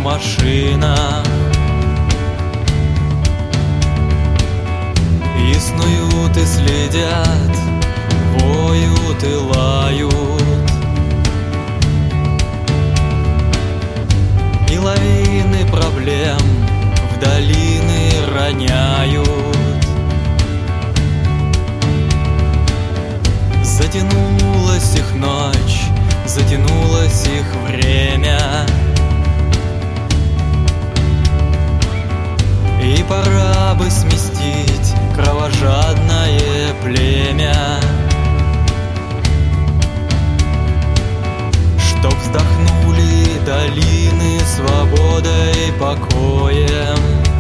машинах и снуют, и следят, воют и лают, и лавины проблем в долины роняют. Затянулась их ночь, затянулось их время, и пора бы сместить кровожадное племя, чтоб вздохнули долины свободой и покоем,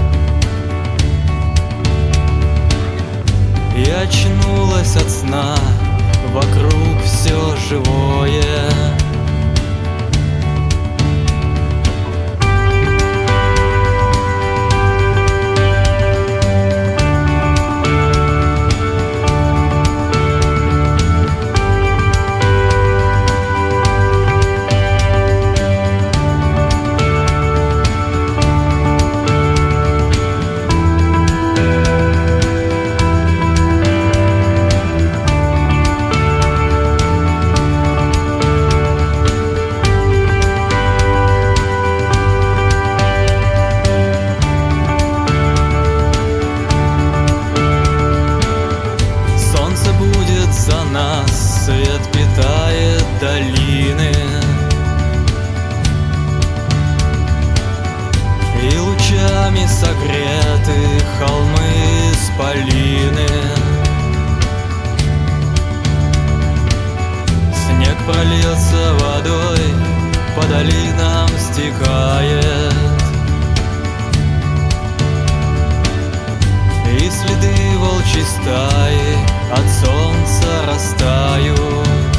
и очнулась от сна вокруг все живое. За нас свет питает долины, и лучами согреты холмы исполины. Снег прольется водой, по долинам стекает, и следы волчьей стаи от солнца растают.